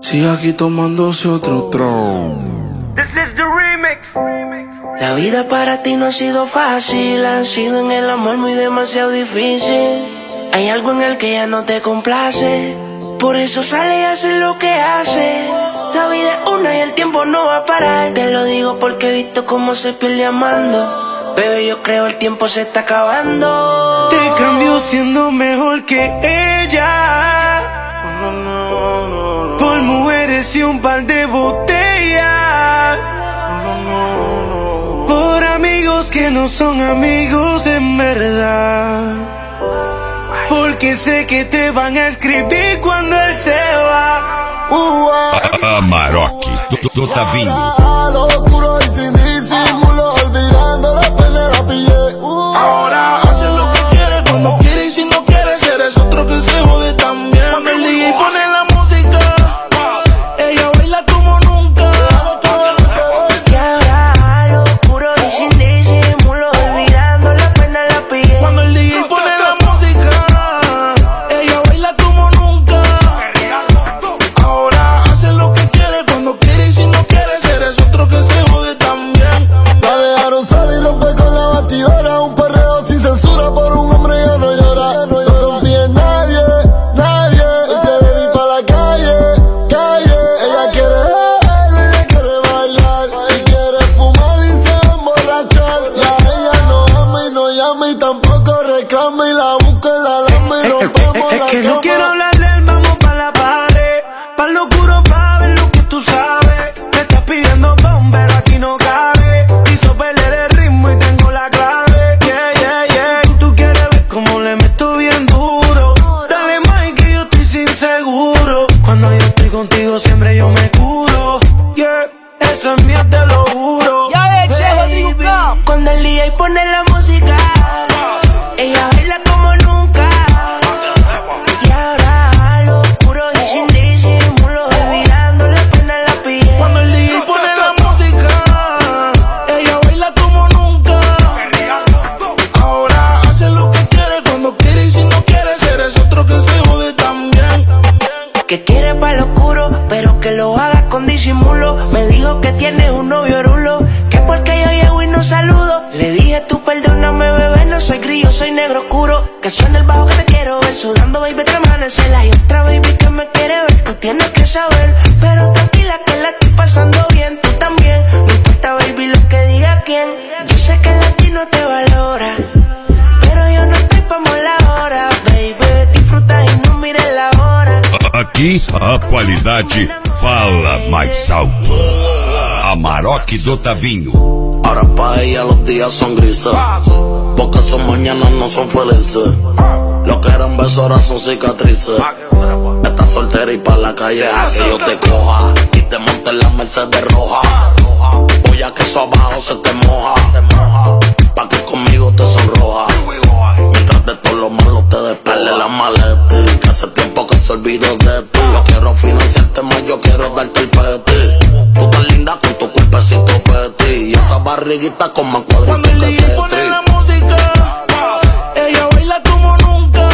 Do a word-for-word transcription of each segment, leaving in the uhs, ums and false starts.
Sigue aquí tomándose otro tron. This is the remix. La vida para ti no ha sido fácil, ha sido en el amor muy demasiado difícil. Hay algo en el que ya no te complace, por eso sale y hace lo que hace. La vida es una y el tiempo no va a parar. Te lo digo porque he visto cómo se pierde amando. Bebé, yo creo el tiempo se está acabando. Te cambió siendo mejor que ella, por mujeres y un par de botellas, por amigos que no son amigos en verdad, porque sé que te van a escribir cuando él se va. uh, Amarok do Tavinho. Locura y sin disimulo, olvidando la pena la pillé. uh. Ahora hace lo que quiere, cuando quiere y si no quiere, eres otro que se jode también. Cuando el D J pone la música, ella baila como nunca. Y ahora lo puro y sin disimulo, olvidando la pena la pillé. Cuando el D J pone la música, ella baila como nunca. Ahora hace lo que quiere, cuando quiere y si no quiere, eres otro que se jode también. La dejaron salir y romper con la batidora, un perreo sin censura por un hombre ya no llora. No confía en nadie, nadie. Él se ve ir pa' la calle, calle. Ella quiere beber, ella quiere bailar y quiere fumar y se va a emborrachar. Ya ella no ama y no llama y tampoco reclama y la busca en la lama y rompemos Es la que no cama. quiero hablarle, vamos pa' la pared, pa' lo oscuro pa' ver lo que tú sabes. Me estás pidiendo bomb, pero aquí no cabe. Hizo perder el ritmo y tengo la clave. Yeah, yeah, yeah. Tú quieres ver cómo le meto bien duro. Dale más que yo estoy sin seguro. Cuando yo estoy contigo siempre yo me curo. Yeah, eso es mío, te lo juro. Baby, cuando el D J pone la música, ella baila como nunca. Y ahora lo puro y sin disimulo, olvidando la pena la pillé. Cuando el D J pone la música, ella baila como nunca. Ahora hace lo que quiere, cuando quiere y si no quiere, eres otro que se jode también. Que quiere pa' lo oscuro, pero que lo haga con disimulo. Me dijo que tienes un novio rulo, que porque yo llego y no saludo. Le dije tú perdóname bebé, no soy grillo, soy negro oscuro. Que suena el bajo que te quiero ver, sudando baby te amanecer. Hay otra baby que me quiere ver, tú tienes que saber. Pero tranquila que la estoy pasando bien, tú también. No importa baby lo que diga quién. Yo sé que el latino te valora, pero yo no estoy pa' mola ahora. Baby, disfruta y no mires la hora. Aqui a qualidade fala mais alto. Amarok do Tavinho. Ahora pa' ella los días son grises, porque sus mañanas no son felices. Lo que eran besos ahora son cicatrices. Estás soltera y pa' la calle que yo te coja y te monte en la Mercedes roja. Voy a que eso abajo se te moja, pa' que conmigo te sonroja. Mientras de todo lo malo te despele la maleta, que hace tiempo que se olvidó de ti. Yo quiero financiarte más, yo quiero darte el peti. Tú tan linda con tu cuerpecito petit y esa barriguita con más cuadritos Cuando el que D J pone Tetris. la música, ella baila como nunca.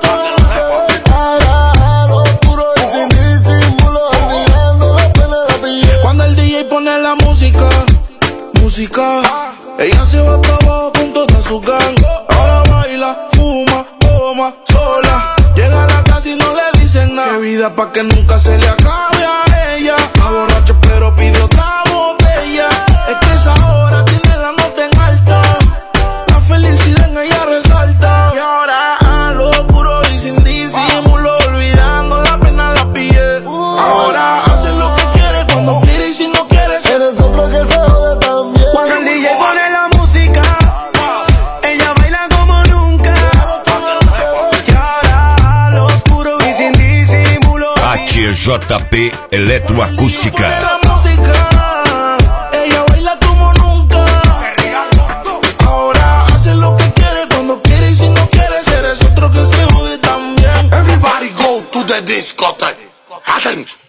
Ahora lo puro y sin disimulo, olvidando la pena la pillé. Cuando el D J pone la música, música, ella se va para abajo con toda su gang. Ahora baila, fuma, toma, sola. Llega a la casa y no le dicen nada. Qué vida pa' que nunca se le acabe a ella. Está borracha pero pide otra botella. Es que esa hora tiene la nota en alta. La felicidad en ella resalta. Y ahora a lo puro y sin disimulo, olvidando la pena la piel. Ahora hace lo que quiere, cuando quiere y si no quiere. Eres otro que se jode también. Cuando el D J pone la música, ella baila como nunca. Y ahora lo oscuro y sin disimulo. A T J P Eletroacústica. La música, ella baila como nunca. Ahora hace lo que quiere, cuando quiere y si no quiere, eres otro que se jode también. Everybody go to the discotheque. Attention.